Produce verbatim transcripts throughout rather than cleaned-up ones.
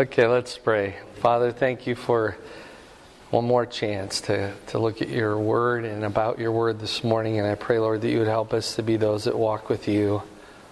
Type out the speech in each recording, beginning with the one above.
Okay, let's pray. Father, thank you for one more chance to, to look at your word and about your word this morning. And I pray, Lord, that you would help us to be those that walk with you,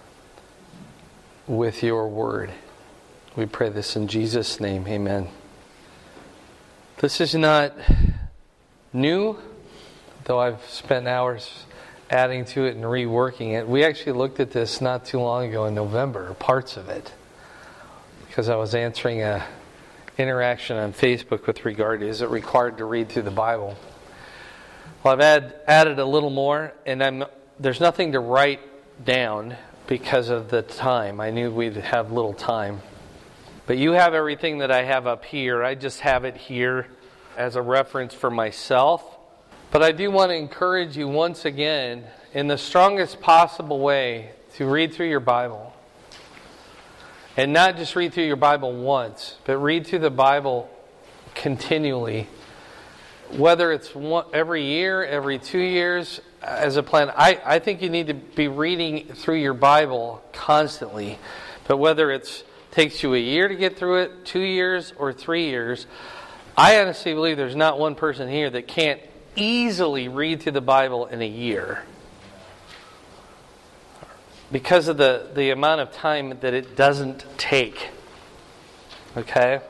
with your word. We pray this in Jesus' name. Amen. This is not new, though I've spent hours adding to it and reworking it. We actually looked at this not too long ago in November, parts of it, because I was answering a interaction on Facebook with regard to, is it required to read through the Bible? Well, I've add, added a little more, and I'm there's nothing to write down because of the time. I knew we'd have little time. But you have everything that I have up here. I just have it here as a reference for myself. But I do want to encourage you once again, in the strongest possible way, to read through your Bible. And not just read through your Bible once, but read through the Bible continually. Whether it's one, every year, every two years, as a plan. I, I think you need to be reading through your Bible constantly. But whether it takes you a year to get through it, two years, or three years, I honestly believe there's not one person here that can't easily read through the Bible in a year. Because of the, the amount of time that it doesn't take. Okay?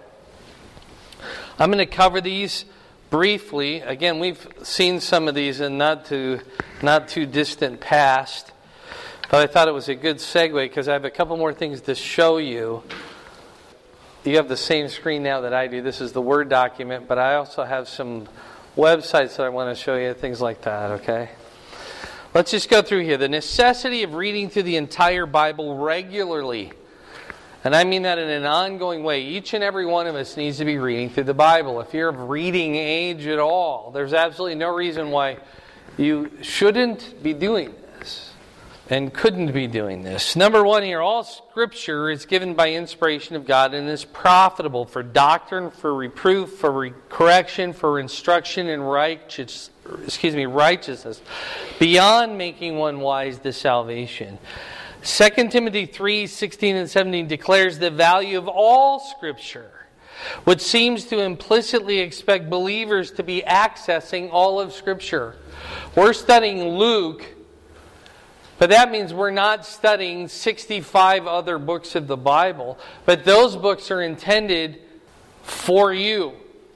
I'm going to cover these briefly. Again, we've seen some of these in not too, not too distant past. But I thought it was a good segue because I have a couple more things to show you. You have the same screen now that I do. This is the Word document. But I also have some websites that I want to show you. Things like that, okay? Let's just go through here. The necessity of reading through the entire Bible regularly. And I mean that in an ongoing way. Each and every one of us needs to be reading through the Bible. If you're of reading age at all, there's absolutely no reason why you shouldn't be doing this and couldn't be doing this. Number one here, all Scripture is given by inspiration of God and is profitable for doctrine, for reproof, for re- correction, for instruction in righteousness. Excuse me, righteousness, beyond making one wise to salvation. Second Timothy three, sixteen and seventeen declares the value of all Scripture, which seems to implicitly expect believers to be accessing all of Scripture. We're studying Luke, but that means we're not studying sixty-five other books of the Bible, but those books are intended for you.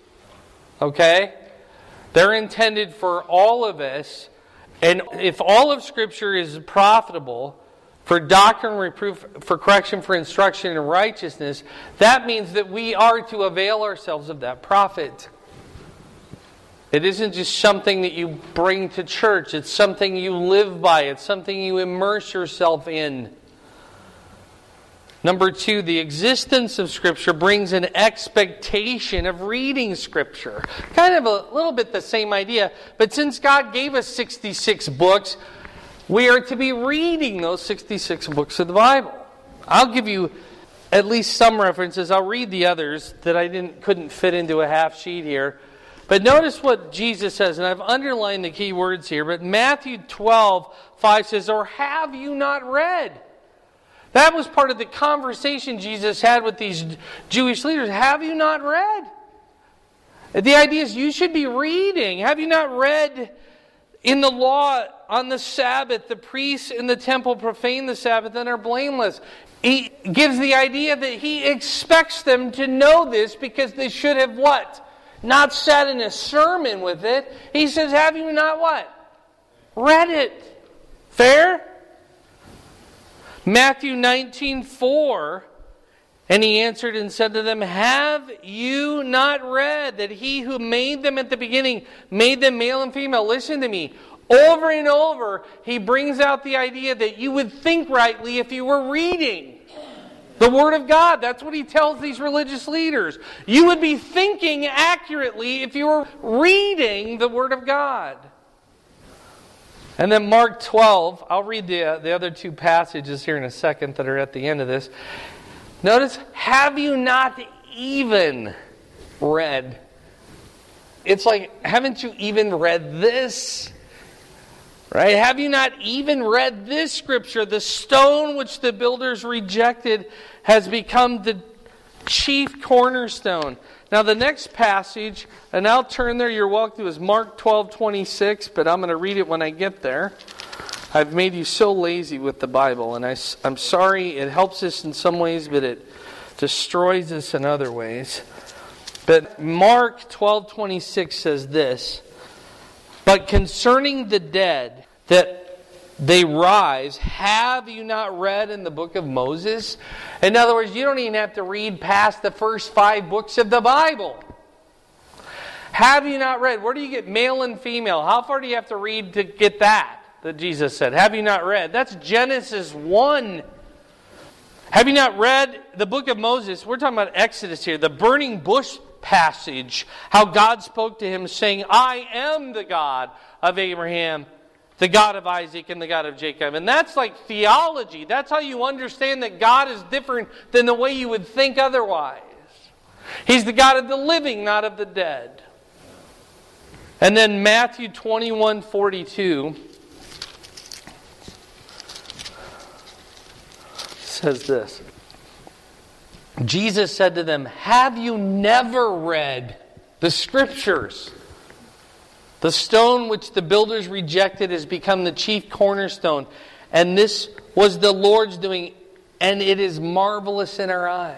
Okay? They're intended for all of us. And if all of Scripture is profitable for doctrine, reproof, for correction, for instruction in righteousness, that means that we are to avail ourselves of that profit. It isn't just something that you bring to church. It's something you live by. It's something you immerse yourself in. Number two, the existence of Scripture brings an expectation of reading Scripture. Kind of a little bit the same idea, but since God gave us sixty-six books, we are to be reading those sixty-six books of the Bible. I'll give you at least some references. I'll read the others that I didn't couldn't fit into a half sheet here. But notice what Jesus says, and I've underlined the key words here, but Matthew twelve five says, "Or have you not read?" That was part of the conversation Jesus had with these Jewish leaders. Have you not read? The idea is you should be reading. Have you not read in the law on the Sabbath, the priests in the temple profane the Sabbath and are blameless? He gives the idea that he expects them to know this because they should have what? Not sat in a sermon with it. He says, have you not what? Read it. Fair? Matthew nineteen four, and he answered and said to them, have you not read that he who made them at the beginning made them male and female? Listen to me. Over and over, he brings out the idea that you would think rightly if you were reading the Word of God. That's what he tells these religious leaders. You would be thinking accurately if you were reading the Word of God. And then Mark twelve, I'll read the, uh, the other two passages here in a second that are at the end of this. Notice, have you not even read? It's like, haven't you even read this? Right? Have you not even read this scripture? The stone which the builders rejected has become the chief cornerstone. Now the next passage, and I'll turn there, you're welcome to, is Mark twelve twenty-six, but I'm going to read it when I get there. I've made you so lazy with the Bible, and I, I'm sorry, it helps us in some ways, but it destroys us in other ways. But Mark twelve twenty-six says this, "But concerning the dead, that they rise, have you not read in the book of Moses?" In other words, you don't even have to read past the first five books of the Bible. Have you not read? Where do you get male and female? How far do you have to read to get that? That Jesus said, have you not read? That's Genesis one. Have you not read the book of Moses? We're talking about Exodus here. The burning bush passage. How God spoke to him saying, I am the God of Abraham, the God of Isaac, and the God of Jacob. And that's like theology. That's how you understand that God is different than the way you would think otherwise. He's the God of the living, not of the dead. And then Matthew twenty-one forty-two says this. Jesus said to them, have you never read the Scriptures? The stone which the builders rejected has become the chief cornerstone. And this was the Lord's doing, and it is marvelous in our eyes.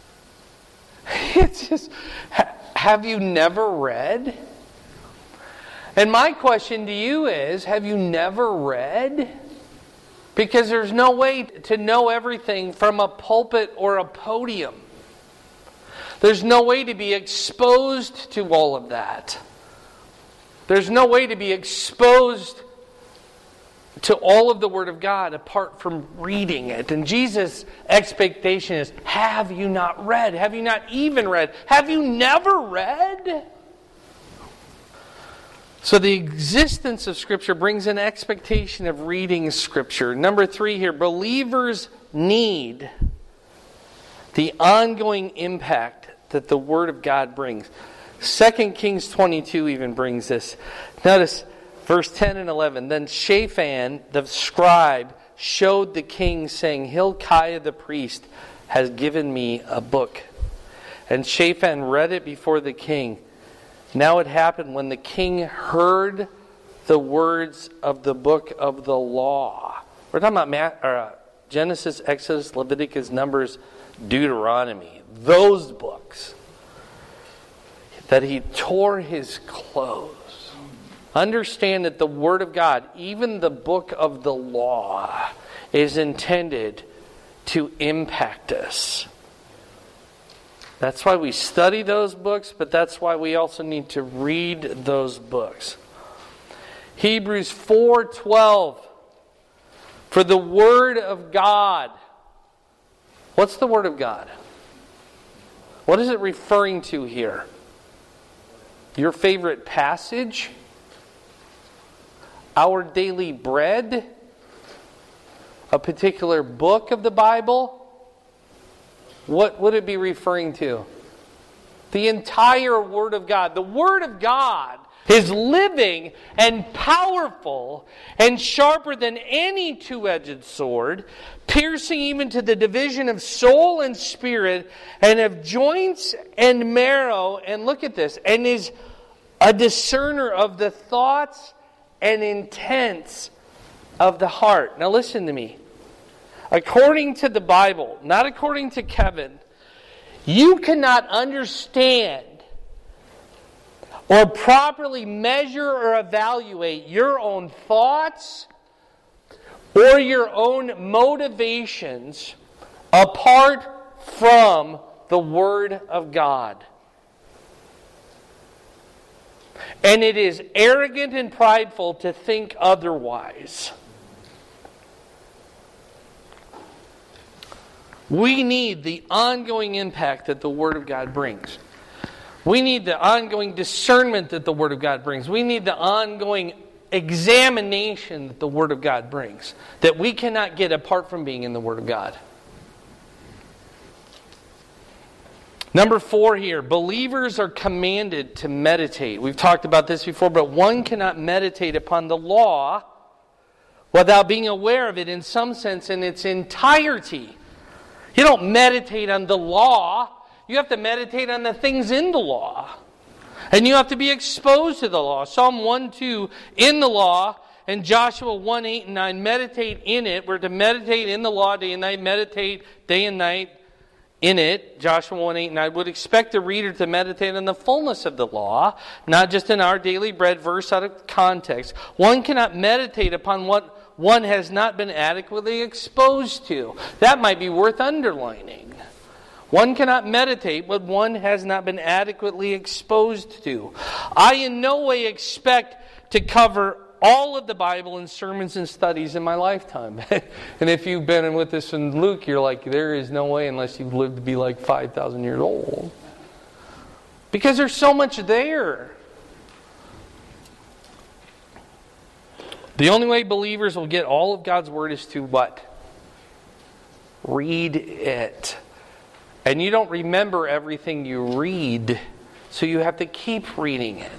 It's just, have you never read? And my question to you is, have you never read? Because there's no way to know everything from a pulpit or a podium. There's no way to be exposed to all of that. There's no way to be exposed to all of the Word of God apart from reading it. And Jesus' expectation is, have you not read? Have you not even read? Have you never read? So the existence of Scripture brings an expectation of reading Scripture. Number three here, believers need the ongoing impact that the Word of God brings. Second Kings twenty-two even brings this. Notice verse ten and eleven. Then Shaphan, the scribe, showed the king, saying, Hilkiah the priest has given me a book. And Shaphan read it before the king. Now it happened when the king heard the words of the book of the law. We're talking about Matt, or, uh, Genesis, Exodus, Leviticus, Numbers, Deuteronomy. Those books. That he tore his clothes. Understand that the Word of God, even the book of the law, is intended to impact us. That's why we study those books, but that's why we also need to read those books. Hebrews four twelve. For the Word of God. What's the Word of God? What is it referring to here? Your favorite passage? Our daily bread? A particular book of the Bible? What would it be referring to? The entire Word of God. The Word of God is living and powerful and sharper than any two-edged sword, piercing even to the division of soul and spirit and of joints and marrow. And look at this. And is a discerner of the thoughts and intents of the heart. Now listen to me. According to the Bible, not according to Kevin, you cannot understand or properly measure or evaluate your own thoughts or your own motivations apart from the Word of God. And it is arrogant and prideful to think otherwise. We need the ongoing impact that the Word of God brings. We need the ongoing discernment that the Word of God brings. We need the ongoing examination that the Word of God brings, that we cannot get apart from being in the Word of God. Number four here, believers are commanded to meditate. We've talked about this before, but one cannot meditate upon the law without being aware of it in some sense in its entirety. You don't meditate on the law you have to meditate on the things in the law. And you have to be exposed to the law. Psalm one two, in the law, and Joshua one eight and nine, meditate in it. We're to meditate in the law day and night, meditate day and night in it. Joshua one eight and nine. I would expect the reader to meditate on the fullness of the law, not just in our daily bread verse out of context. One cannot meditate upon what one has not been adequately exposed to. That might be worth underlining. One cannot meditate what one has not been adequately exposed to. I in no way expect to cover all of the Bible in sermons and studies in my lifetime. And if you've been with us in Luke, you're like, there is no way unless you've lived to be like five thousand years old. Because there's so much there. The only way believers will get all of God's Word is to what? Read it. And you don't remember everything you read, so you have to keep reading it.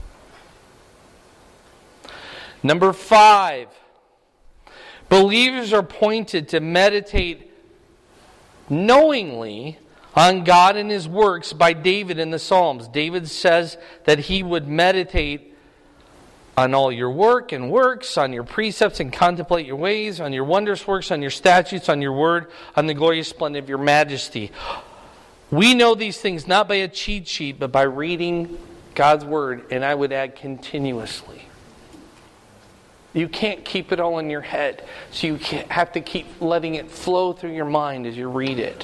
Number five, believers are pointed to meditate knowingly on God and His works by David in the Psalms. David says that he would meditate on all your work and works, on your precepts and contemplate your ways, on your wondrous works, on your statutes, on your word, on the glorious splendor of your majesty. We know these things not by a cheat sheet, but by reading God's Word, and I would add continuously. You can't keep it all in your head, so you have to keep letting it flow through your mind as you read it.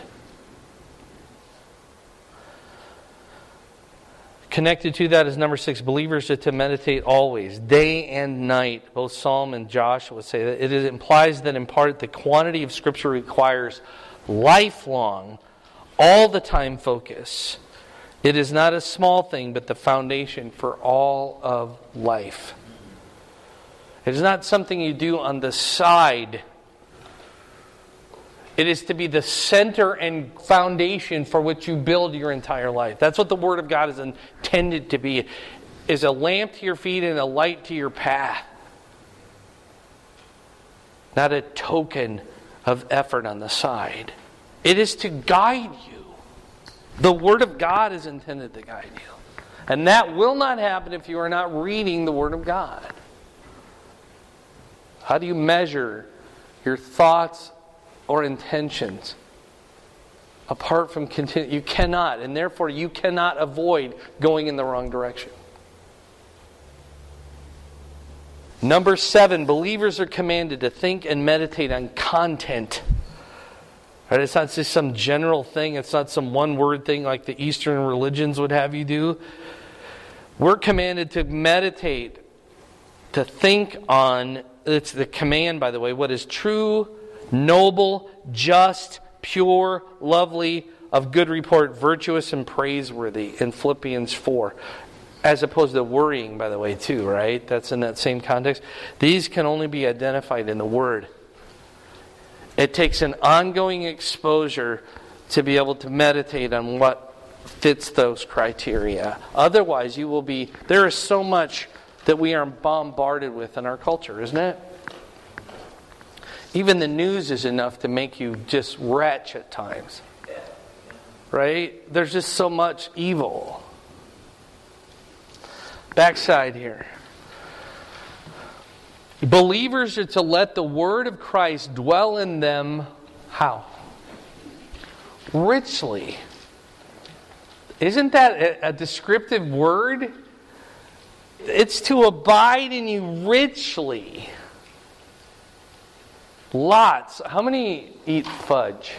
Connected to that is number six, believers are to meditate always, day and night. Both Psalm and Joshua say that. It implies that in part the quantity of Scripture requires lifelong, all the time focus. It is not a small thing, but the foundation for all of life. It is not something you do on the side. It is to be the center and foundation for which you build your entire life. That's what the Word of God is intended to be. Is a lamp to your feet and a light to your path. Not a token of effort on the side. It is to guide you. The Word of God is intended to guide you. And that will not happen if you are not reading the Word of God. How do you measure your thoughts or intentions apart from continue? You cannot, and therefore you cannot avoid going in the wrong direction. Number seven, believers are commanded to think and meditate on content. Right? It's not just some general thing. It's not some one-word thing like the Eastern religions would have you do. We're commanded to meditate, to think on, it's the command, by the way, what is true, noble, just, pure, lovely, of good report, virtuous, and praiseworthy in Philippians four. As opposed to worrying, by the way, too, right? That's in that same context. These can only be identified in the Word. It takes an ongoing exposure to be able to meditate on what fits those criteria. Otherwise, you will be... There is so much that we are bombarded with in our culture, isn't it? Even the news is enough to make you just retch at times. Right? There's just so much evil. Backside here. Believers are to let the Word of Christ dwell in them, how? Richly. Isn't that a, a descriptive word? It's to abide in you richly. Lots. How many eat fudge?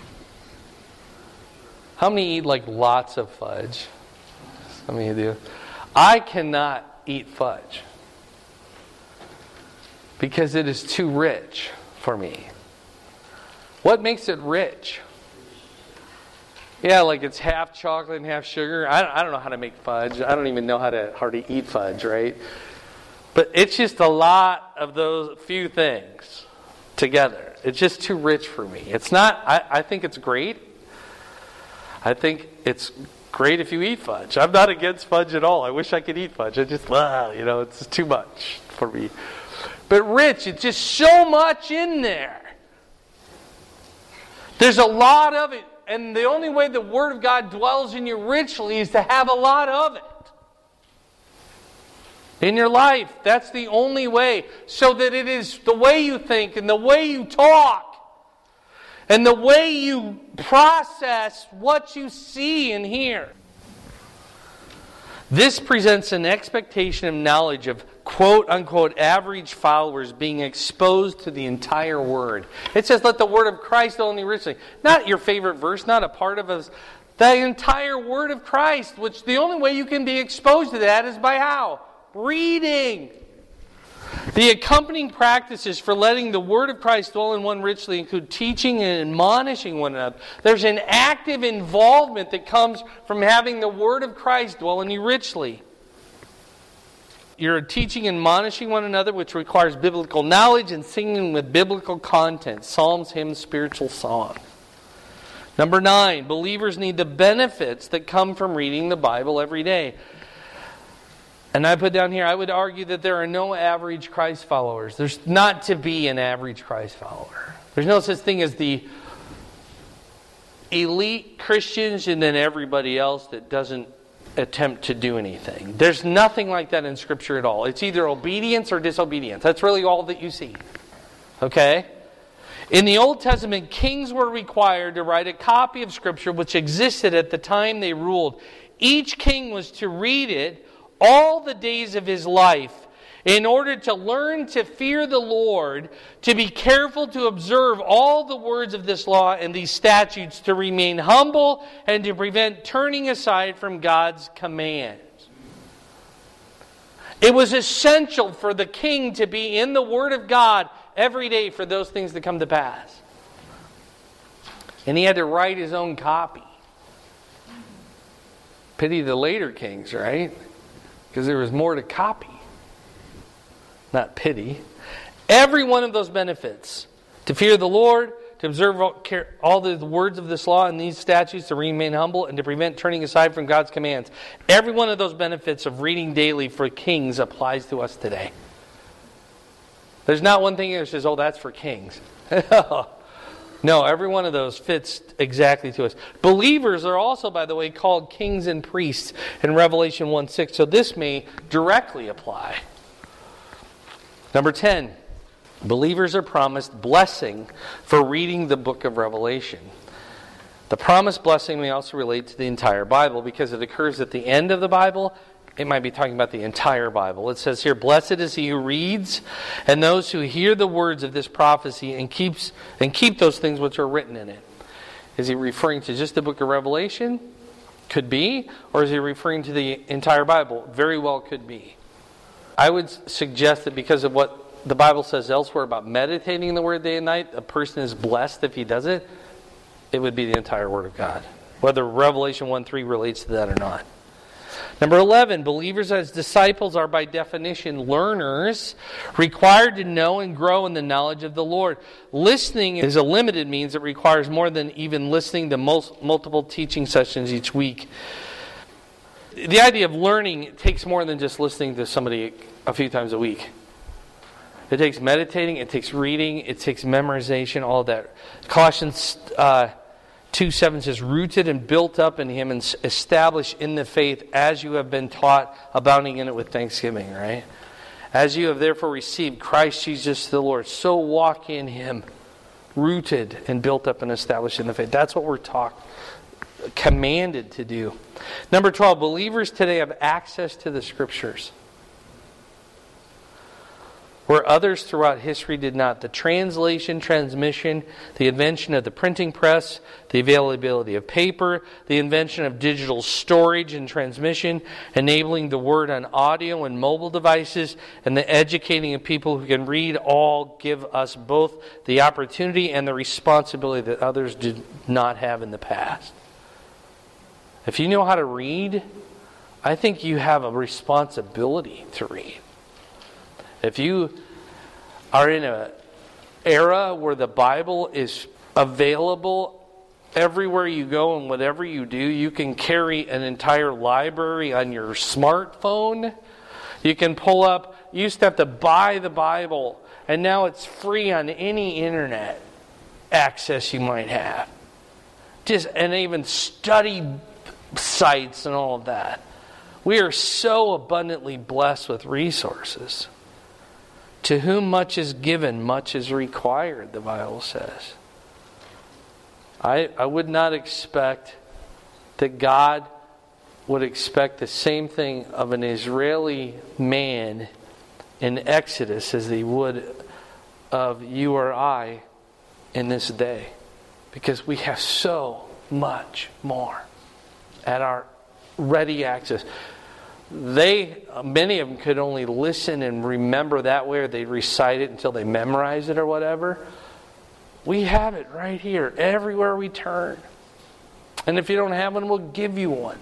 How many eat like lots of fudge? Some of you do. I cannot eat fudge because it is too rich for me. What makes it rich? Yeah, like it's half chocolate and half sugar. I don't, I don't know how to make fudge. I don't even know how to hardly eat fudge, right? But it's just a lot of those few things together. It's just too rich for me. It's not, I, I think it's great. I think it's great if you eat fudge. I'm not against fudge at all. I wish I could eat fudge. I just, ah, you know, it's too much for me. But rich, it's just so much in there. There's a lot of it And the only way the Word of God dwells in you richly is to have a lot of it in your life. That's the only way. So that it is the way you think and the way you talk and the way you process what you see and hear. This presents an expectation of knowledge of quote-unquote average followers being exposed to the entire Word. It says, let the Word of Christ only richly. Not your favorite verse, not a part of us. The entire Word of Christ, which the only way you can be exposed to that is by how? Reading. The accompanying practices for letting the Word of Christ dwell in one richly include teaching and admonishing one another. There's an active involvement that comes from having the Word of Christ dwell in you richly. You're teaching and admonishing one another, which requires biblical knowledge and singing with biblical content. Psalms, hymns, spiritual songs. Number nine, believers need the benefits that come from reading the Bible every day. And I put down here, I would argue that there are no average Christ followers. There's not to be an average Christ follower. There's no such thing as the elite Christians and then everybody else that doesn't attempt to do anything. There's nothing like that in Scripture at all. It's either obedience or disobedience. That's really all that you see. Okay? In the Old Testament, kings were required to write a copy of Scripture which existed at the time they ruled. Each king was to read it all the days of his life in order to learn to fear the Lord, to be careful to observe all the words of this law and these statutes, to remain humble and to prevent turning aside from God's commands. It was essential for the king to be in the Word of God every day for those things to come to pass. And he had to write his own copy. Pity the later kings, right? Because there was more to copy. Not pity. Every one of those benefits, to fear the Lord, to observe all the words of this law and these statutes, to remain humble, and to prevent turning aside from God's commands. Every one of those benefits of reading daily for kings applies to us today. There's not one thing that says, oh, that's for kings. No, every one of those fits exactly to us. Believers are also, by the way, called kings and priests in Revelation one six, so this may directly apply. Number ten, believers are promised blessing for reading the book of Revelation. The promised blessing may also relate to the entire Bible because it occurs at the end of the Bible. It might be talking about the entire Bible. It says here, blessed is he who reads and those who hear the words of this prophecy and keeps and keep those things which are written in it. Is he referring to just the book of Revelation? Could be. Or is he referring to the entire Bible? Very well could be. I would suggest that because of what the Bible says elsewhere about meditating the Word day and night, a person is blessed if he does it. It would be the entire Word of God. Whether Revelation one three relates to that or not. Number eleven, believers as disciples are by definition learners, required to know and grow in the knowledge of the Lord. Listening is a limited means that requires more than even listening to most, multiple teaching sessions each week. The idea of learning takes more than just listening to somebody a few times a week. It takes meditating, it takes reading, it takes memorization, all of that. Colossians uh, two seven says, rooted and built up in Him and established in the faith as you have been taught, abounding in it with thanksgiving, right? As you have therefore received Christ Jesus the Lord, so walk in Him, rooted and built up and established in the faith. That's what we're taught, commanded to do. Number twelve, believers today have access to the Scriptures, where others throughout history did not. The translation, transmission, the invention of the printing press, the availability of paper, the invention of digital storage and transmission, enabling the Word on audio and mobile devices, and the educating of people who can read all give us both the opportunity and the responsibility that others did not have in the past. If you know how to read, I think you have a responsibility to read. If you are in an era where the Bible is available everywhere you go and whatever you do, you can carry an entire library on your smartphone. You can pull up, you used to have to buy the Bible, and now it's free on any internet access you might have. just and even study sites and all of that. We are so abundantly blessed with resources. To whom much is given, much is required, the Bible says. I, I would not expect that God would expect the same thing of an Israeli man in Exodus as he would of you or I in this day. Because we have so much more at our ready access. They, many of them could only listen and remember that way, or they'd recite it until they memorize it or whatever. We have it right here, everywhere we turn. And if you don't have one, we'll give you one.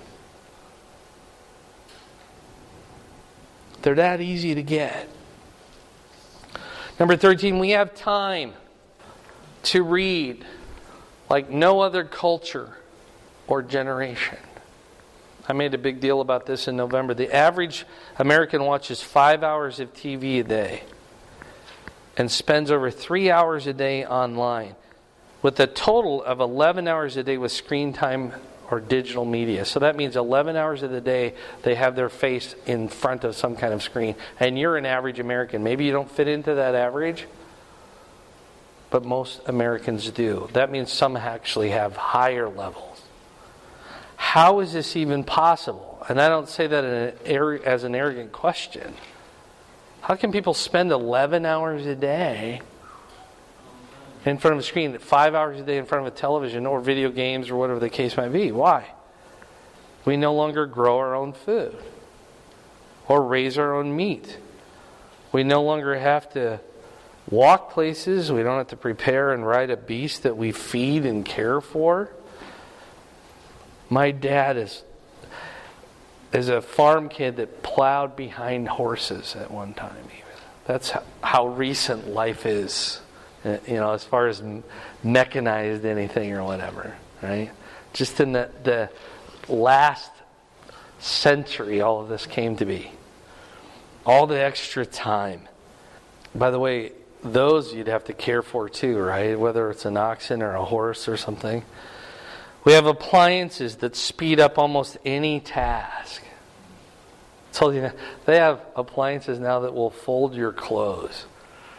They're that easy to get. Number thirteen, we have time to read like no other culture or generation. I made a big deal about this in November. The average American watches five hours of T V a day and spends over three hours a day online, with a total of eleven hours a day with screen time or digital media. So that means eleven hours of the day they have their face in front of some kind of screen. And you're an average American. Maybe you don't fit into that average, but most Americans do. That means some actually have higher levels. How is this even possible? And I don't say that in an, as an arrogant question. How can people spend eleven hours a day in front of a screen, five hours a day in front of a television or video games or whatever the case might be? Why? We no longer grow our own food or raise our own meat. We no longer have to walk places. We don't have to prepare and ride a beast that we feed and care for. My dad is is a farm kid that plowed behind horses at one time. Even. That's how, how recent life is, you know, as far as mechanized anything or whatever, right? Just in the, the last century, all of this came to be. All the extra time. By the way, those you'd have to care for too, right? Whether it's an oxen or a horse or something. We have appliances that speed up almost any task. I told you, they have appliances now that will fold your clothes.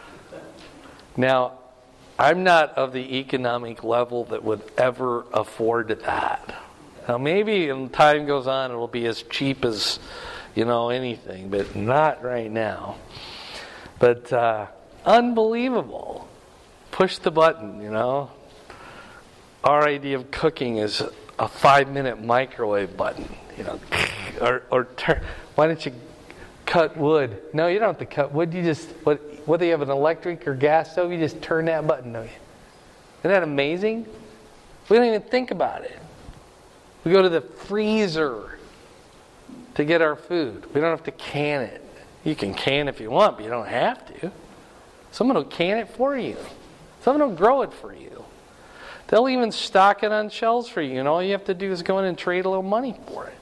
Now, I'm not of the economic level that would ever afford that. Now, maybe as time goes on, it'll be as cheap as, you know, anything, but not right now. But uh, unbelievable. Push the button, you know. Our idea of cooking is a five-minute microwave button, you know, or or turn. Why don't you cut wood? No, you don't have to cut wood. You just what whether you have an electric or gas stove, you just turn that button, don't you? Isn't that amazing? We don't even think about it. We go to the freezer to get our food. We don't have to can it. You can can if you want, but you don't have to. Someone will can it for you. Someone will grow it for you. They'll even stock it on shelves for you, and all you have to do is go in and trade a little money for it.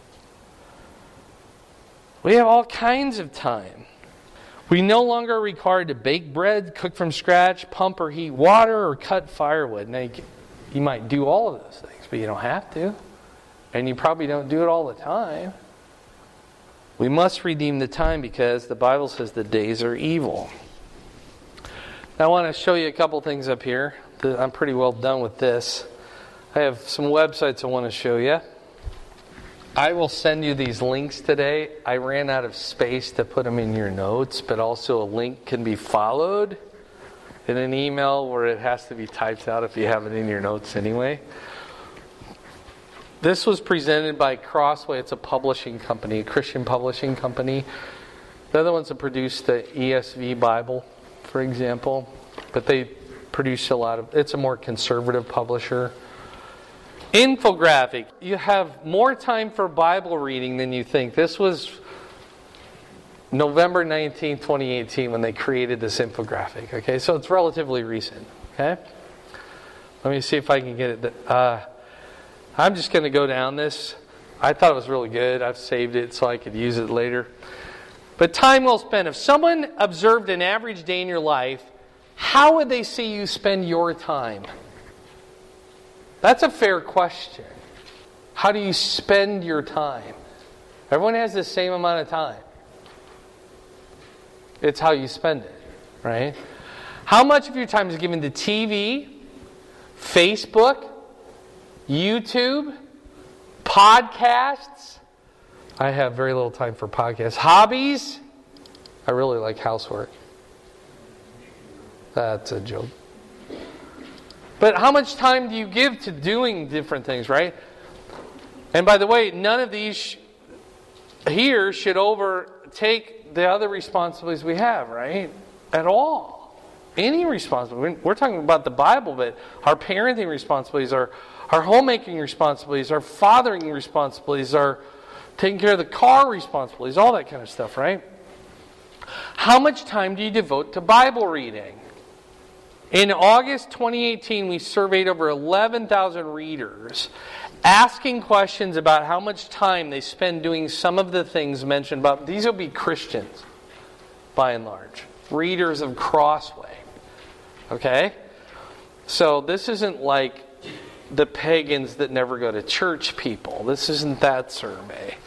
We have all kinds of time. We no longer are required to bake bread, cook from scratch, pump or heat water, or cut firewood. Now, you, you might do all of those things, but you don't have to. And you probably don't do it all the time. We must redeem the time because the Bible says the days are evil. Now, I want to show you a couple things up here. I'm pretty well done with this. I have some websites I want to show you. I will send you these links today. I ran out of space to put them in your notes, but also a link can be followed in an email where it has to be typed out if you have it in your notes anyway. This was presented by Crossway. It's a publishing company, a Christian publishing company. They're the ones that produced the E S V Bible, for example. But they produce a lot of, it's a more conservative publisher. Infographic. You have more time for Bible reading than you think. This was November nineteenth, twenty eighteen when they created this infographic. Okay, so it's relatively recent. Okay, let me see if I can get it. Uh, I'm just going to go down this. I thought it was really good. I've saved it so I could use it later. But time well spent. If someone observed an average day in your life, how would they see you spend your time? That's a fair question. How do you spend your time? Everyone has the same amount of time. It's how you spend it, right? How much of your time is given to T V, Facebook, YouTube, podcasts? I have very little time for podcasts. Hobbies? I really like housework. That's a joke. But how much time do you give to doing different things, right? And by the way, none of these here should overtake the other responsibilities we have, right? At all. Any responsibility. We're talking about the Bible, but our parenting responsibilities, our, our homemaking responsibilities, our fathering responsibilities, our taking care of the car responsibilities, all that kind of stuff, right? How much time do you devote to Bible reading? In August twenty eighteen, we surveyed over eleven thousand readers, asking questions about how much time they spend doing some of the things mentioned above. These will be Christians, by and large. Readers of Crossway. Okay? So this isn't like the pagans that never go to church people. This isn't that survey.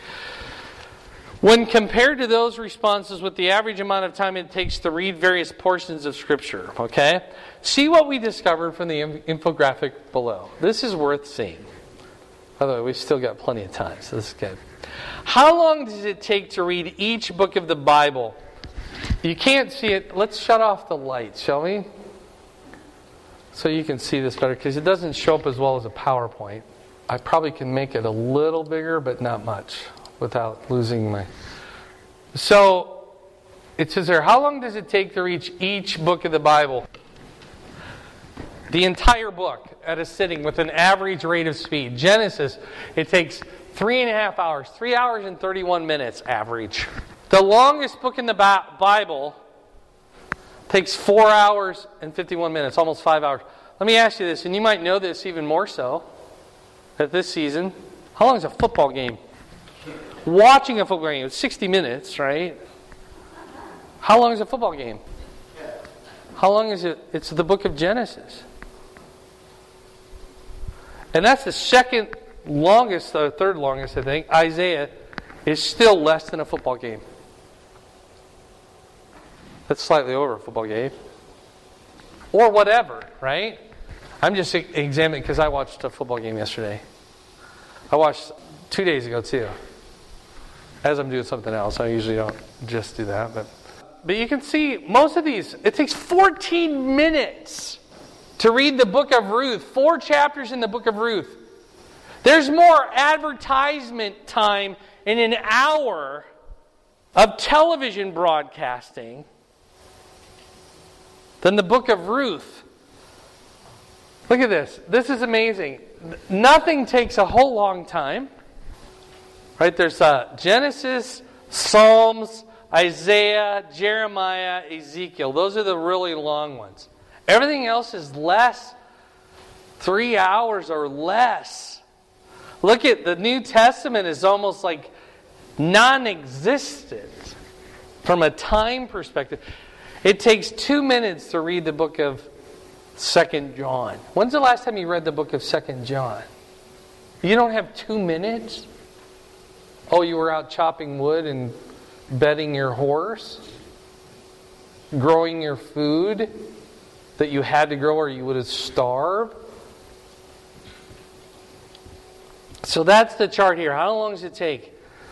When compared to those responses with the average amount of time it takes to read various portions of Scripture, okay? See what we discovered from the infographic below. This is worth seeing. By the way, we've still got plenty of time, so this is good. How long does it take to read each book of the Bible? You can't see it. Let's shut off the lights, shall we? So you can see this better, because it doesn't show up as well as a PowerPoint. I probably can make it a little bigger, but not much, without losing my... So, it says there, how long does it take to read each book of the Bible? The entire book at a sitting with an average rate of speed. Genesis, it takes three and a half hours. Three hours and thirty-one minutes average. The longest book in the Bible takes four hours and fifty-one minutes, almost five hours. Let me ask you this, and you might know this even more so at this season. How long is a football game? Watching a football game, it's sixty minutes, right? How long is a football game? How long is it? It's the book of Genesis. And that's the second longest, or third longest, I think. Isaiah is still less than a football game. That's slightly over a football game. Or whatever, right? I'm just examining because I watched a football game yesterday. I watched two days ago too. As I'm doing something else. I usually don't just do that. But, but you can see most of these, it takes fourteen minutes to read the book of Ruth. Four chapters in the book of Ruth. There's more advertisement time in an hour of television broadcasting than the book of Ruth. Look at this. This is amazing. Nothing takes a whole long time. Right? There's uh, Genesis, Psalms, Isaiah, Jeremiah, Ezekiel. Those are the really long ones. Everything else is less. Three hours or less. Look at the New Testament is almost like non-existent from a time perspective. It takes two minutes to read the book of Second John. When's the last time you read the book of Second John? You don't have two minutes? Oh, you were out chopping wood and bedding your horse? Growing your food that you had to grow or you would have starved? So that's the chart here. How long does it take?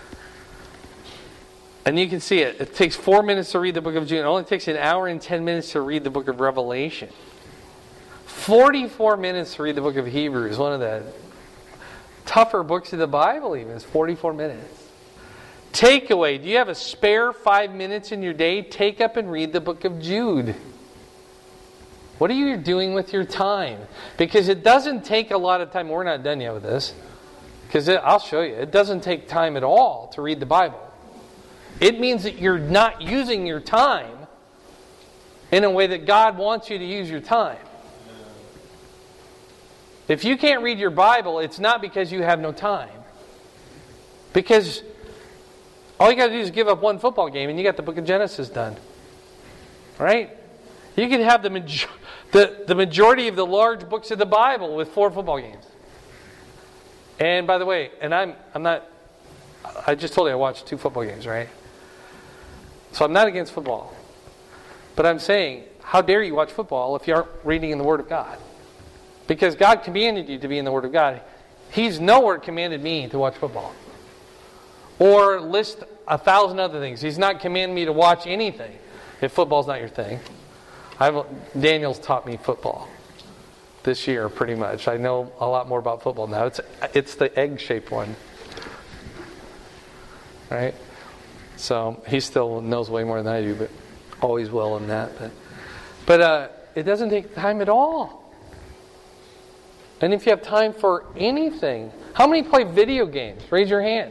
And you can see it. It takes four minutes to read the book of Jude. It only takes an hour and ten minutes to read the book of Revelation. forty-four minutes to read the book of Hebrews. One of the tougher books of the Bible even. It's forty-four minutes. Takeaway. Do you have a spare five minutes in your day? Take up and read the book of Jude. What are you doing with your time? Because it doesn't take a lot of time. We're not done yet with this. Because I'll show you. It doesn't take time at all to read the Bible. It means that you're not using your time in a way that God wants you to use your time. If you can't read your Bible, it's not because you have no time. Because all you got to do is give up one football game and you got the book of Genesis done. Right? You can have the, major- the, the majority of the large books of the Bible with four football games. And by the way, and I'm I'm not, I just told you I watched two football games, right? So I'm not against football. But I'm saying, how dare you watch football if you aren't reading in the Word of God? Because God commanded you to be in the Word of God. He's nowhere commanded me to watch football. Or list a thousand other things. He's not commanding me to watch anything if football's not your thing. I've, Daniel's taught me football this year pretty much. I know a lot more about football now. It's it's the egg-shaped one. Right? So he still knows way more than I do, but always will in that. But, but uh, it doesn't take time at all. And if you have time for anything, how many play video games? Raise your hand.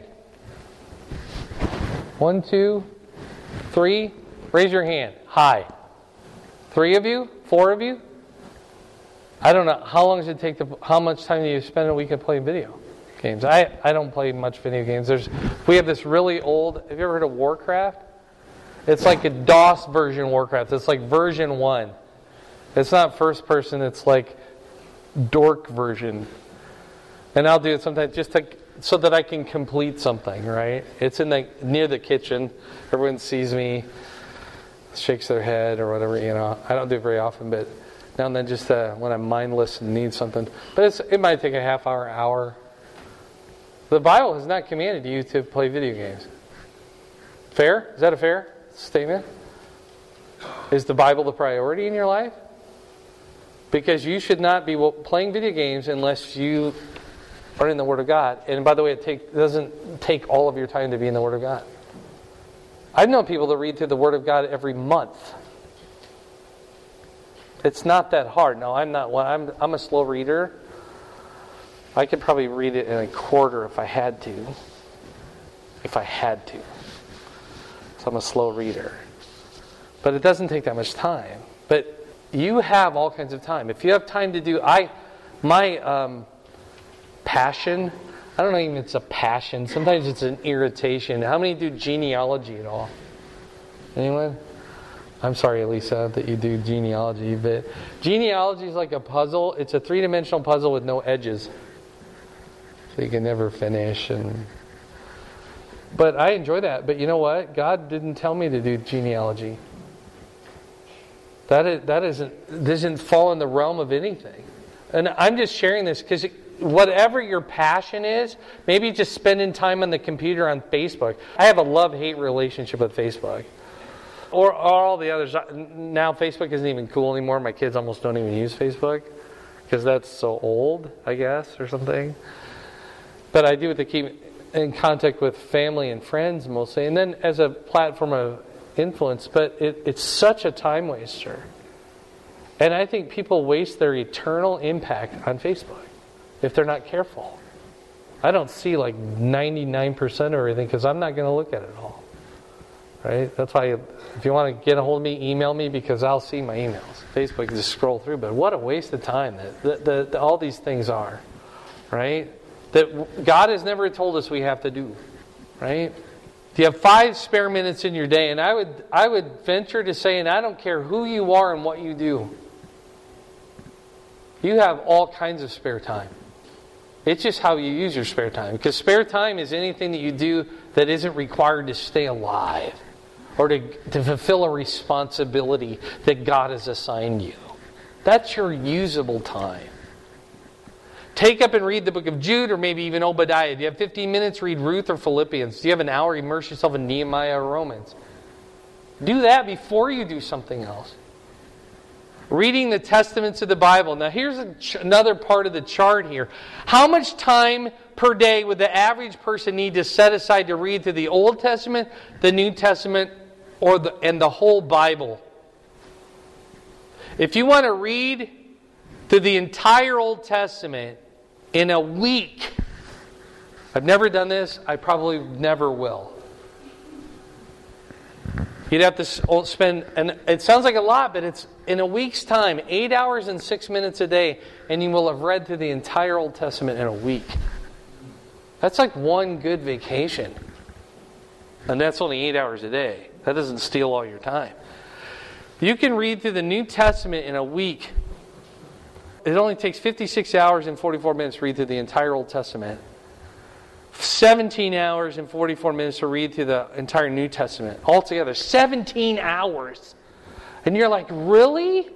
One, two, three. Raise your hand. Hi. Three of you? Four of you? I don't know. How long does it take to, how much time do you spend a week at playing video games? I, I don't play much video games. There's we have this really old, have you ever heard of Warcraft? It's like a DOS version Warcraft. It's like version one. It's not first person, it's like dork version. And I'll do it sometimes just to, so that I can complete something, right? It's in the near the kitchen. Everyone sees me, shakes their head or whatever, you know. I don't do it very often, but now and then just uh, when I'm mindless and need something. But it's, it might take a half hour, hour. The Bible has not commanded you to play video games. Fair? Is that a fair statement? Is the Bible the priority in your life? Because you should not be playing video games unless you are in the Word of God. And by the way, it take, doesn't take all of your time to be in the Word of God. I've known people that read through the Word of God every month. It's not that hard. No, I'm not one. I'm, I'm a slow reader. I could probably read it in a quarter if I had to. If I had to. So I'm a slow reader. But it doesn't take that much time. But you have all kinds of time. If you have time to do... I, my um, passion... I don't know even if it's a passion. Sometimes it's an irritation. How many do genealogy at all? Anyone? I'm sorry, Elisa, that you do genealogy. But genealogy is like a puzzle. It's a three-dimensional puzzle with no edges. So you can never finish. And But I enjoy that. But you know what? God didn't tell me to do genealogy. That, is, that isn't, doesn't fall in the realm of anything. And I'm just sharing this because... whatever your passion is, maybe just spending time on the computer on Facebook. I have a love-hate relationship with Facebook. Or, or all the others. Now Facebook isn't even cool anymore. My kids almost don't even use Facebook. Because that's so old, I guess, or something. But I do it to keep in contact with family and friends mostly. And then as a platform of influence. But it, it's such a time waster. And I think people waste their eternal impact on Facebook if they're not careful. I don't see like ninety-nine percent of everything because I'm not going to look at it all. Right? That's why if you want to get a hold of me, email me because I'll see my emails. Facebook, just scroll through. But what a waste of time that the, the, the, all these things are. Right? That God has never told us we have to do. Right? If you have five spare minutes in your day, and I would I would venture to say, and I don't care who you are and what you do, you have all kinds of spare time. It's just how you use your spare time. Because spare time is anything that you do that isn't required to stay alive or to, to fulfill a responsibility that God has assigned you. That's your usable time. Take up and read the book of Jude or maybe even Obadiah. Do you have fifteen minutes? Read Ruth or Philippians. Do you have an hour? Immerse yourself in Nehemiah or Romans. Do that before you do something else. Reading the testaments of the Bible. Now here's a ch- another part of the chart here. How much time per day would the average person need to set aside to read through the Old Testament, the New Testament, or the, and the whole Bible? If you want to read through the entire Old Testament in a week, I've never done this, I probably never will. You'd have to spend, and it sounds like a lot, but it's in a week's time, eight hours and six minutes a day, and you will have read through the entire Old Testament in a week. That's like one good vacation. And that's only eight hours a day. That doesn't steal all your time. You can read through the New Testament in a week. It only takes fifty-six hours and forty-four minutes to read through the entire Old Testament. seventeen hours and forty-four minutes to read through the entire New Testament. Altogether, seventeen hours. And you're like, really?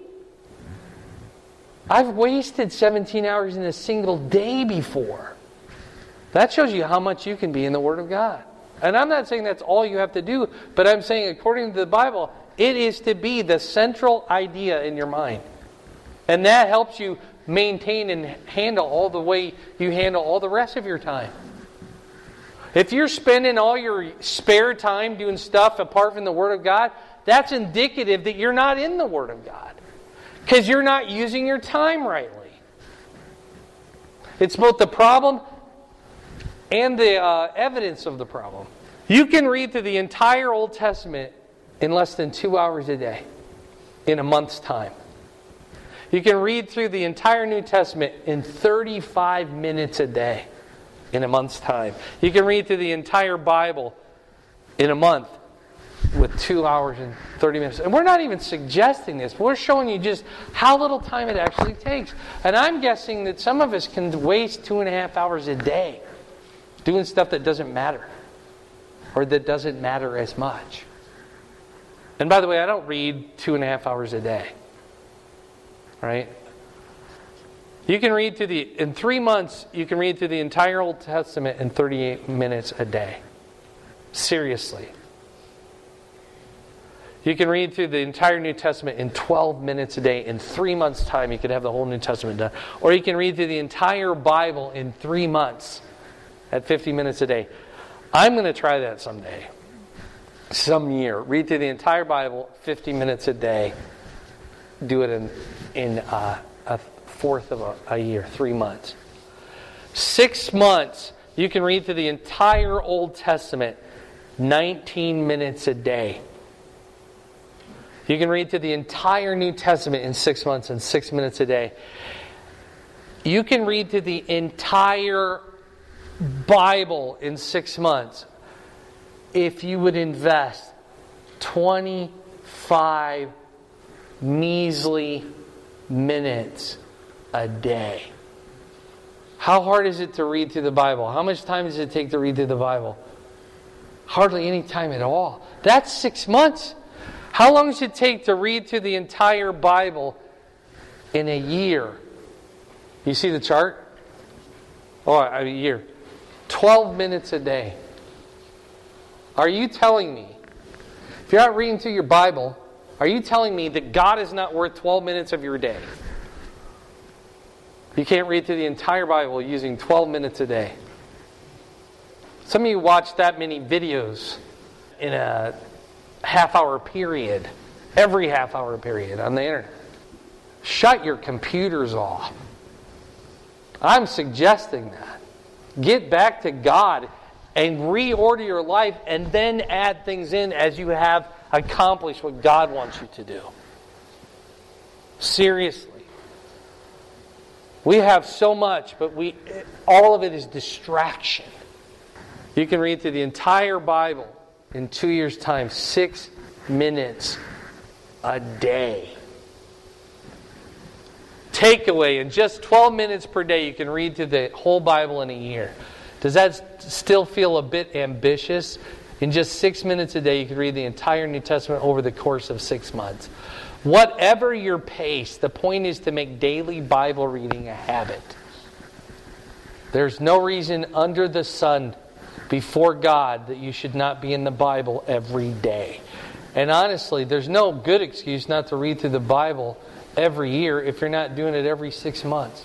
I've wasted seventeen hours in a single day before. That shows you how much you can be in the Word of God. And I'm not saying that's all you have to do, but I'm saying according to the Bible, it is to be the central idea in your mind. And that helps you maintain and handle all the way you handle all the rest of your time. If you're spending all your spare time doing stuff apart from the Word of God, that's indicative that you're not in the Word of God. Because you're not using your time rightly. It's both the problem and the uh, evidence of the problem. You can read through the entire Old Testament in less than two hours a day, in a month's time. You can read through the entire New Testament in thirty-five minutes a day, in a month's time. You can read through the entire Bible in a month with two hours and thirty minutes. And we're not even suggesting this, but we're showing you just how little time it actually takes. And I'm guessing that some of us can waste two and a half hours a day doing stuff that doesn't matter, or that doesn't matter as much. And by the way, I don't read two and a half hours a day. Right? You can read through the, in three months, you can read through the entire Old Testament in thirty-eight minutes a day. Seriously. You can read through the entire New Testament in twelve minutes a day. In three months' time, you could have the whole New Testament done. Or you can read through the entire Bible in three months at fifty minutes a day. I'm going to try that someday. Some year. Read through the entire Bible, fifty minutes a day. Do it in, in uh, a fourth of a, a year, three months. Six months, you can read through the entire Old Testament, nineteen minutes a day. You can read through the entire New Testament in six months and six minutes a day. You can read through the entire Bible in six months if you would invest twenty-five measly minutes a day. How hard is it to read through the Bible? How much time does it take to read through the Bible? Hardly any time at all. That's six months. How long does it take to read through the entire Bible in a year? You see the chart? Oh, a year. twelve minutes a day. Are you telling me, if you're not reading through your Bible, are you telling me that God is not worth twelve minutes of your day? You can't read through the entire Bible using twelve minutes a day. Some of you watch that many videos in a half-hour period, every half-hour period on the internet. Shut your computers off. I'm suggesting that. Get back to God and reorder your life and then add things in as you have accomplished what God wants you to do. Seriously. We have so much, but we all of it is distraction. You can read through the entire Bible in two years' time, six minutes a day. Takeaway, in just twelve minutes per day, you can read through the whole Bible in a year. Does that still feel a bit ambitious? In just six minutes a day, you can read the entire New Testament over the course of six months. Whatever your pace, the point is to make daily Bible reading a habit. There's no reason under the sun before God that you should not be in the Bible every day. And honestly, there's no good excuse not to read through the Bible every year if you're not doing it every six months.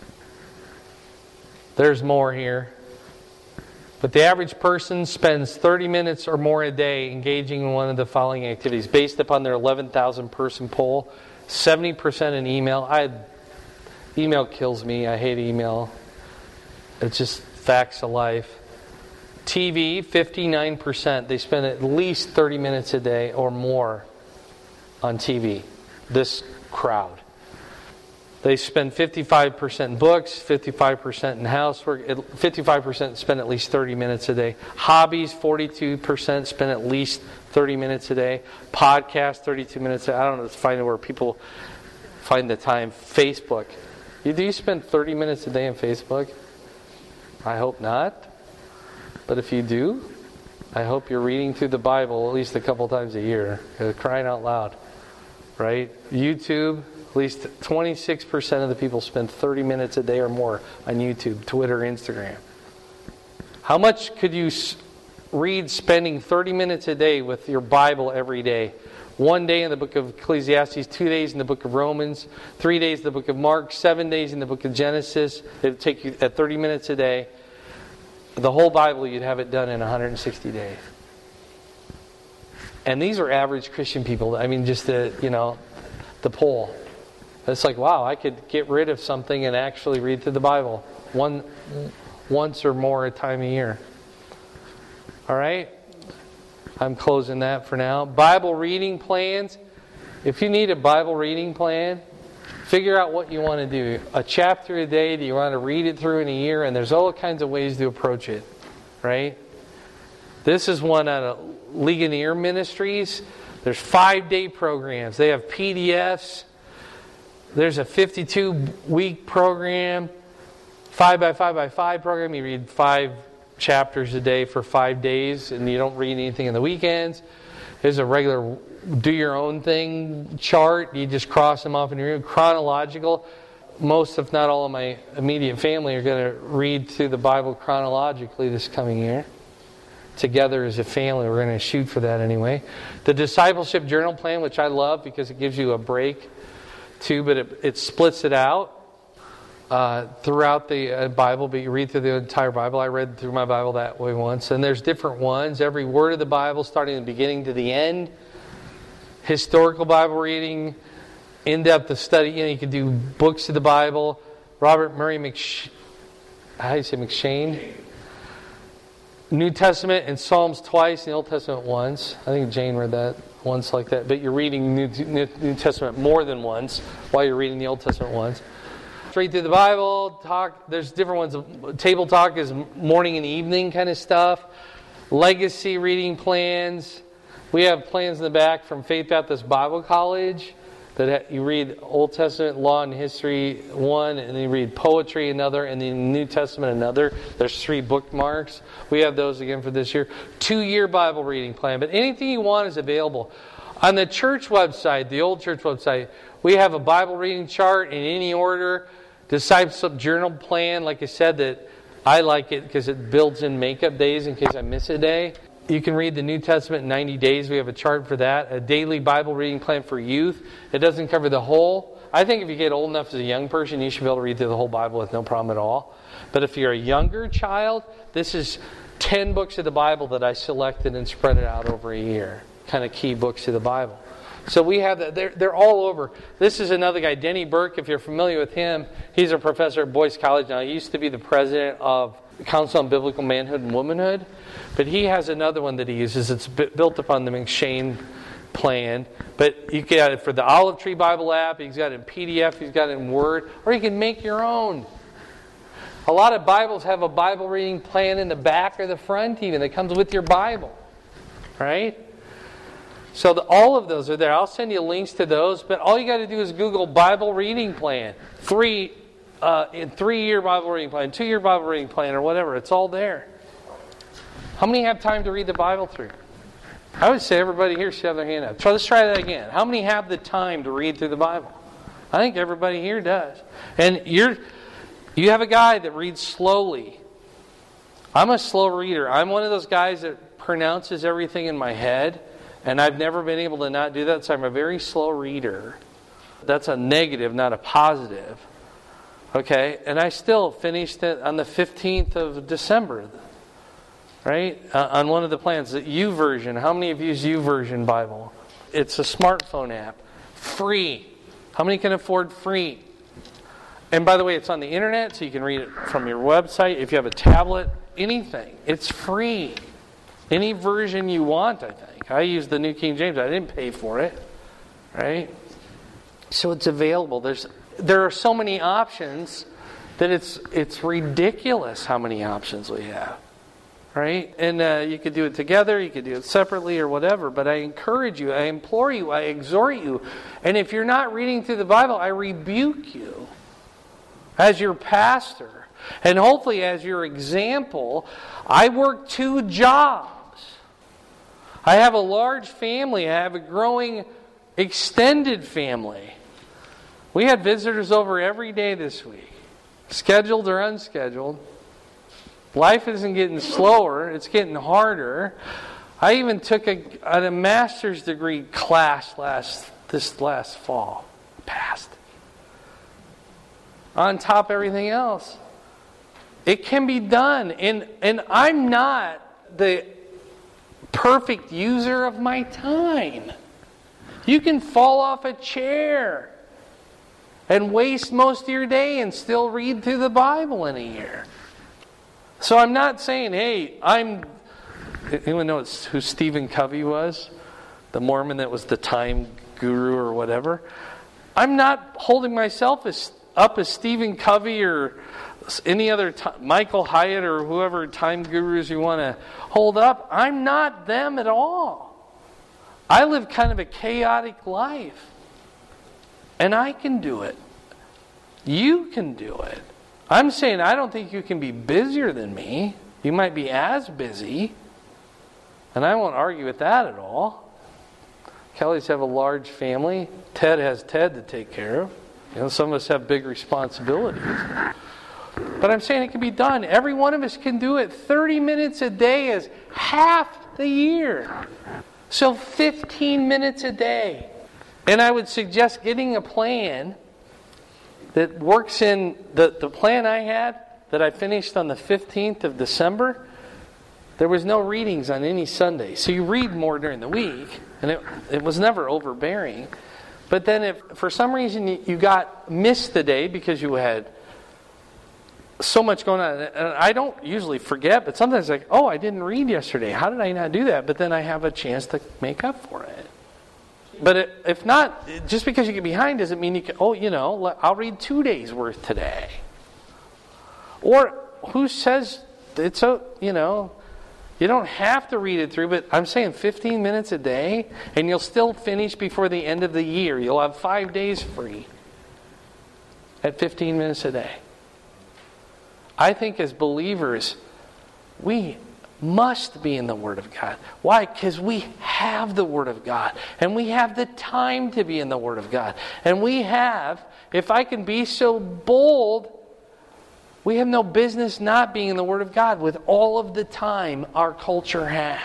There's more here. But the average person spends thirty minutes or more a day engaging in one of the following activities. Based upon their eleven thousand person poll, seventy percent in email. I, email kills me. I hate email. It's just facts of life. T V, fifty-nine percent. They spend at least thirty minutes a day or more on T V. This crowd. They spend fifty-five percent in books, fifty-five percent in housework, fifty-five percent spend at least thirty minutes a day. Hobbies, forty-two percent spend at least thirty minutes a day. Podcasts, thirty-two minutes a day. I don't know, it's finding where people find the time. Facebook. Do you spend thirty minutes a day on Facebook? I hope not. But if you do, I hope you're reading through the Bible at least a couple times a year. Crying out loud. Right? YouTube, at least twenty-six percent of the people spend thirty minutes a day or more on YouTube, Twitter, Instagram. How much could you read spending thirty minutes a day with your Bible every day? One day in the book of Ecclesiastes, two days in the book of Romans, three days in the book of Mark, seven days in the book of Genesis. It would take you at thirty minutes a day. The whole Bible, you'd have it done in one hundred sixty days. And these are average Christian people. I mean, just the, you know, the poll. It's like, wow, I could get rid of something and actually read through the Bible one once or more a time a year. All right? I'm closing that for now. Bible reading plans. If you need a Bible reading plan, figure out what you want to do. A chapter a day, do you want to read it through in a year? And there's all kinds of ways to approach it. Right? This is one out of Ligonier Ministries. There's five-day programs. They have P D Fs. There's a fifty-two week program. Five by five by five program. You read five chapters a day for five days, and you don't read anything in the weekends. There's a regular do your own thing chart. You just cross them off in your chronological. Most, if not all, of my immediate family are going to read through the Bible chronologically this coming year. Together as a family, we're going to shoot for that anyway. The discipleship journal plan, which I love because it gives you a break too, but it, it splits it out uh, throughout the uh, Bible, but you read through the entire Bible. I read through my Bible that way once, and there's different ones. Every word of the Bible, starting in the beginning to the end. Historical Bible reading, in-depth study. You know, you can do books of the Bible. Robert Murray McShane, how do you say McShane? New Testament and Psalms twice, and the Old Testament once. I think Jane read that once like that. But you're reading New, New, New Testament more than once while you're reading the Old Testament once. Straight through the Bible, talk. There's different ones. Table talk is morning and evening kind of stuff. Legacy reading plans. We have plans in the back from Faith Baptist Bible College that you read Old Testament, Law and History one, and then you read Poetry another, and then New Testament another. There's three bookmarks. We have those again for this year. Two-year Bible reading plan. But anything you want is available. On the church website, the old church website, we have a Bible reading chart in any order. Discipleship journal plan, like I said, that I like it because it builds in makeup days in case I miss a day. You can read the New Testament in ninety days. We have a chart for that. A daily Bible reading plan for youth. It doesn't cover the whole. I think if you get old enough as a young person, you should be able to read through the whole Bible with no problem at all. But if you're a younger child, this is ten books of the Bible that I selected and spread it out over a year. Kind of key books of the Bible. So we have that. They're, they're all over. This is another guy, Denny Burke. If you're familiar with him, he's a professor at Boyce College now. He used to be the president of Council on Biblical Manhood and Womanhood. But he has another one that he uses. It's built upon the McShane plan. But you get it for the Olive Tree Bible app. He's got it in P D F. He's got it in Word. Or you can make your own. A lot of Bibles have a Bible reading plan in the back or the front even that comes with your Bible. Right? So the, all of those are there. I'll send you links to those. But all you got to do is Google Bible reading plan. Three, uh, in three-year Bible reading plan, two-year Bible reading plan, or whatever. It's all there. How many have time to read the Bible through? I would say everybody here should have their hand up. So let's try that again. How many have the time to read through the Bible? I think everybody here does. And you're you have a guy that reads slowly. I'm a slow reader. I'm one of those guys that pronounces everything in my head, and I've never been able to not do that, so I'm a very slow reader. That's a negative, not a positive. Okay? And I still finished it on the fifteenth of December. Right? Uh, on one of the plans, the YouVersion. How many have used YouVersion Bible? It's a smartphone app. Free. How many can afford free? And by the way, it's on the internet, so you can read it from your website. If you have a tablet, anything. It's free. Any version you want, I think. I use the New King James. I didn't pay for it. Right? So it's available. There's there are so many options that it's it's ridiculous how many options we have. Right? And uh, you could do it together, you could do it separately or whatever, but I encourage you, I implore you, I exhort you. And if you're not reading through the Bible, I rebuke you as your pastor. And hopefully, as your example, I work two jobs. I have a large family. I have a growing extended family. We had visitors over every day this week, scheduled or unscheduled. Life isn't getting slower, it's getting harder. I even took a, a master's degree class last this last fall. Passed. On top of everything else. It can be done. And, and I'm not the perfect user of my time. You can fall off a chair and waste most of your day and still read through the Bible in a year. So I'm not saying, hey, I'm... Anyone know who Stephen Covey was? The Mormon that was the time guru or whatever? I'm not holding myself as, up as Stephen Covey or any other t- Michael Hyatt or whoever time gurus you want to hold up. I'm not them at all. I live kind of a chaotic life. And I can do it. You can do it. I'm saying I don't think you can be busier than me. You might be as busy. And I won't argue with that at all. Kelly's have a large family. Ted has Ted to take care of. You know, some of us have big responsibilities. But I'm saying it can be done. Every one of us can do it. thirty minutes a day is half the year. So fifteen minutes a day. And I would suggest getting a plan that works in the, the plan I had that I finished on the fifteenth of December. There was no readings on any Sunday. So you read more during the week. And it, it was never overbearing. But then if for some reason you, you got missed the day because you had so much going on. And I don't usually forget, but sometimes like, oh, I didn't read yesterday. How did I not do that? But then I have a chance to make up for it. But it, if not, just because you get behind doesn't mean you can, oh, you know, I'll read two days worth today. Or who says it's so, you know, you don't have to read it through, but I'm saying fifteen minutes a day, and you'll still finish before the end of the year. You'll have five days free at fifteen minutes a day. I think as believers, we must be in the Word of God. Why? Because we have the Word of God. And we have the time to be in the Word of God. And we have, if I can be so bold, we have no business not being in the Word of God with all of the time our culture has.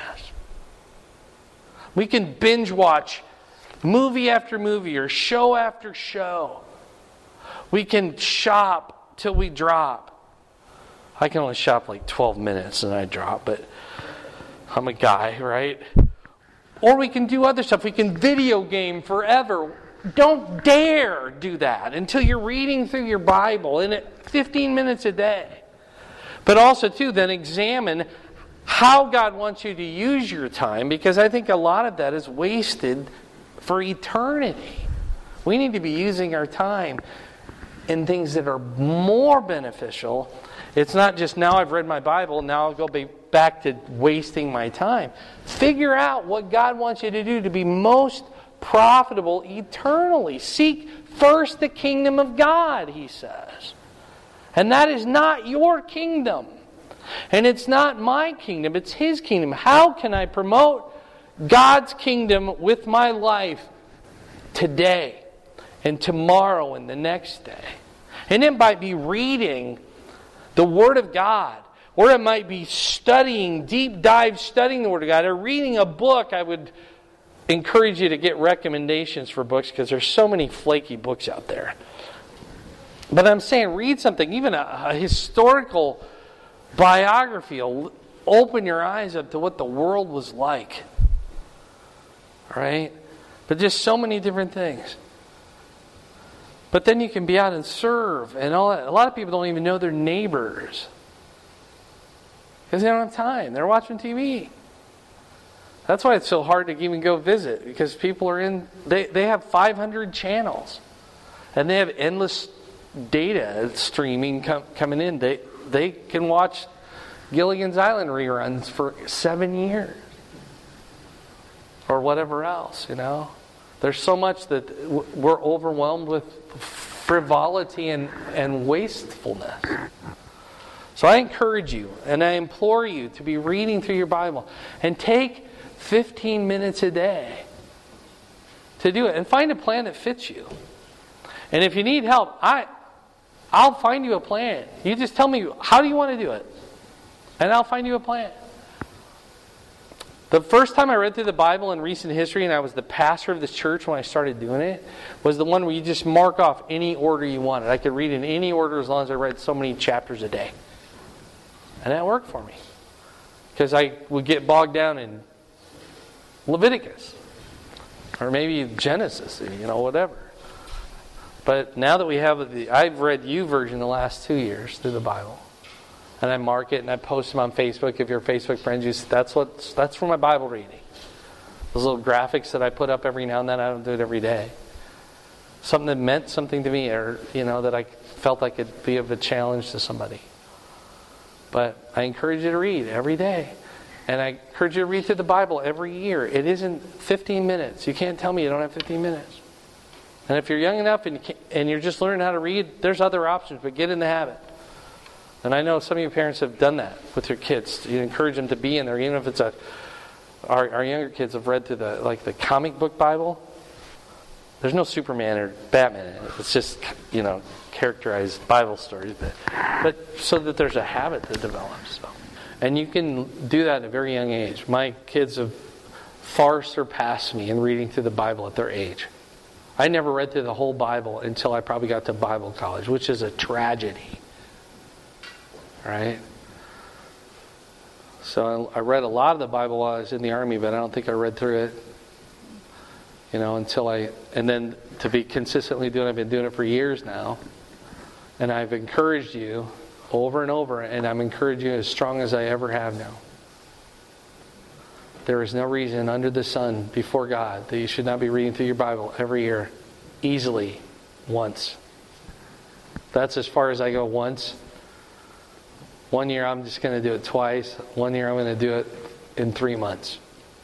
We can binge watch movie after movie or show after show. We can shop till we drop. I can only shop like twelve minutes and I drop, but I'm a guy, right? Or we can do other stuff. We can video game forever. Don't dare do that until you're reading through your Bible in fifteen minutes a day. But also, too, then examine how God wants you to use your time, because I think a lot of that is wasted for eternity. We need to be using our time in things that are more beneficial. It's not just now I've read my Bible, now I'll go be back to wasting my time. Figure out what God wants you to do to be most profitable eternally. Seek first the kingdom of God, he says. And that is not your kingdom. And it's not my kingdom, it's his kingdom. How can I promote God's kingdom with my life today and tomorrow and the next day? And it might be reading the Word of God, or it might be studying, deep dive studying the Word of God, or reading a book. I would encourage you to get recommendations for books because there's so many flaky books out there. But I'm saying read something, even a, a historical biography will open your eyes up to what the world was like. All right? But just so many different things. But then you can be out and serve and all that. A lot of people don't even know their neighbors because they don't have time. They're watching T V. That's why it's so hard to even go visit, because people are in, they, they have five hundred channels and they have endless data streaming com, coming in. They, they can watch Gilligan's Island reruns for seven years or whatever else, you know. There's so much that we're overwhelmed with frivolity and, and wastefulness. So I encourage you and I implore you to be reading through your Bible and take fifteen minutes a day to do it, and find a plan that fits you. And if you need help, I, I'll find you a plan. You just tell me, how do you want to do it? And I'll find you a plan. The first time I read through the Bible in recent history, and I was the pastor of this church when I started doing it, was the one where you just mark off any order you wanted. I could read in any order as long as I read so many chapters a day. And that worked for me. Because I would get bogged down in Leviticus. Or maybe Genesis, you know, whatever. But now that we have the, I've read YouVersion the last two years through the Bible. And I mark it and I post them on Facebook. If you're Facebook friends, you, that's what that's for my Bible reading. Those little graphics that I put up every now and then, I don't do it every day. Something that meant something to me, or you know, that I felt like it'd be of a challenge to somebody. But I encourage you to read every day. And I encourage you to read through the Bible every year. It isn't fifteen minutes. You can't tell me you don't have fifteen minutes. And if you're young enough and, you can't, and you're just learning how to read, there's other options, but get in the habit. And I know some of your parents have done that with your kids. You encourage them to be in there, even if it's a... Our, our younger kids have read through the like the comic book Bible. There's no Superman or Batman in it. It's just, you know, characterized Bible stories. But, but so that there's a habit that develops. So. And you can do that at a very young age. My kids have far surpassed me in reading through the Bible at their age. I never read through the whole Bible until I probably got to Bible college, which is a tragedy. Right? So I read a lot of the Bible while I was in the Army, but I don't think I read through it, you know, until I... And then to be consistently doing it, I've been doing it for years now. And I've encouraged you over and over, and I'm encouraging you as strong as I ever have now. There is no reason under the sun before God that you should not be reading through your Bible every year, easily, once. That's as far as I go, once. One year I'm just going to do it twice. One year I'm going to do it in three months.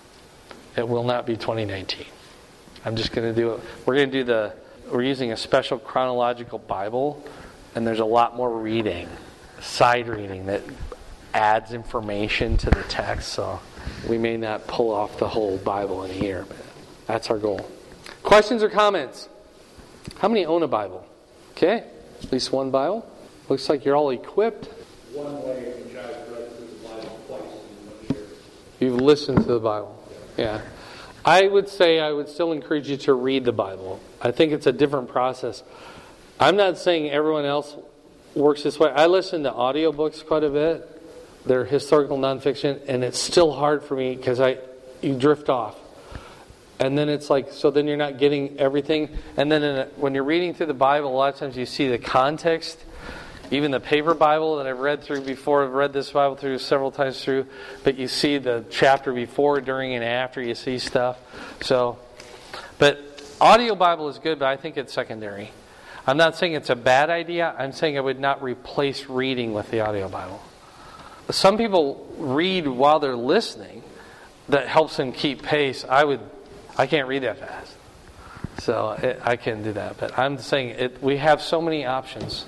It will not be twenty nineteen. I'm just going to do it. We're going to do the, we're using a special chronological Bible, and there's a lot more reading, side reading that adds information to the text, so we may not pull off the whole Bible in a year, but that's our goal. Questions or comments? How many own a Bible? Okay, at least one Bible. Looks like you're all equipped. One way in which I've read through the Bible twice in one year. You've listened to the Bible. Yeah. I would say I would still encourage you to read the Bible. I think it's a different process. I'm not saying everyone else works this way. I listen to audiobooks quite a bit. They're historical nonfiction, and it's still hard for me because I you drift off. And then it's like, so then you're not getting everything. And then in a, when you're reading through the Bible, a lot of times you see the context. Even the paper Bible that I've read through before, I've read this Bible through several times through, but you see the chapter before, during, and after, you see stuff. So, but audio Bible is good, but I think it's secondary. I'm not saying it's a bad idea. I'm saying I would not replace reading with the audio Bible. Some people read while they're listening. That helps them keep pace. I would, I can't read that fast. So it, I can't do that. But I'm saying it, we have so many options.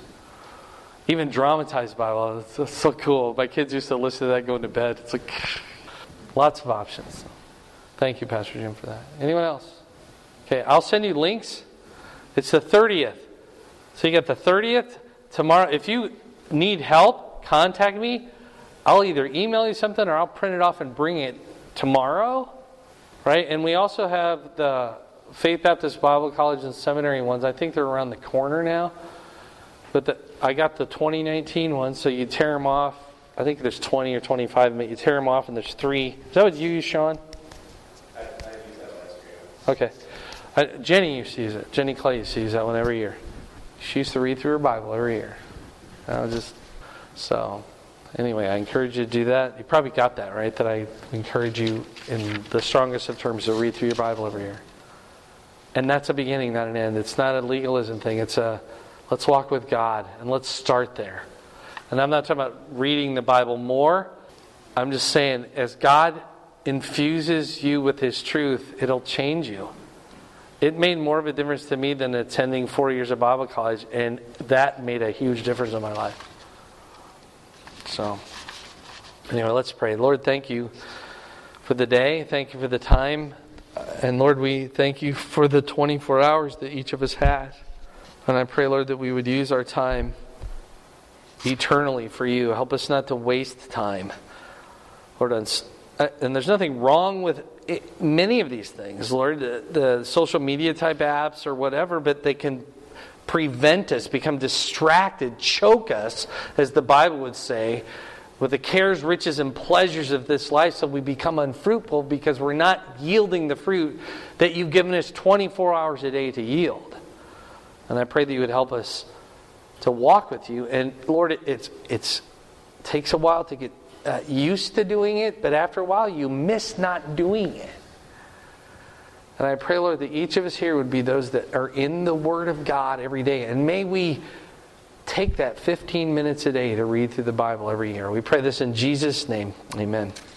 Even dramatized Bible, it's, it's so cool. My kids used to listen to that going to bed. It's like lots of options. Thank you, Pastor Jim, for that. Anyone else? Okay, I'll send you links. It's the thirtieth. So you got the thirtieth tomorrow. If you need help, contact me. I'll either email you something or I'll print it off and bring it tomorrow. Right? And we also have the Faith Baptist Bible College and Seminary ones. I think they're around the corner now. But the, I got the twenty nineteen ones, so you tear them off. I think there's twenty or twenty-five, but you tear them off and there's three. Is that what you use, Sean? I, I use that last year. Okay. Uh, Jenny used to use it. Jenny Clay used to use that one every year. She used to read through her Bible every year. I was just so. Anyway, I encourage you to do that. You probably got that, right? That I encourage you in the strongest of terms to read through your Bible every year. And that's a beginning, not an end. It's not a legalism thing. It's a let's walk with God, and let's start there. And I'm not talking about reading the Bible more. I'm just saying, as God infuses you with His truth, it'll change you. It made more of a difference to me than attending four years of Bible college, and that made a huge difference in my life. So, anyway, let's pray. Lord, thank you for the day. Thank you for the time. And Lord, we thank you for the twenty-four hours that each of us has. And I pray, Lord, that we would use our time eternally for you. Help us not to waste time. Lord, and there's nothing wrong with it, many of these things, Lord, the, the social media type apps or whatever, but they can prevent us, become distracted, choke us, as the Bible would say, with the cares, riches, and pleasures of this life, so we become unfruitful because we're not yielding the fruit that you've given us twenty-four hours a day to yield. And I pray that you would help us to walk with you. And Lord, it it's, it's, it takes a while to get uh, used to doing it, but after a while you miss not doing it. And I pray, Lord, that each of us here would be those that are in the Word of God every day. And may we take that fifteen minutes a day to read through the Bible every year. We pray this in Jesus' name. Amen.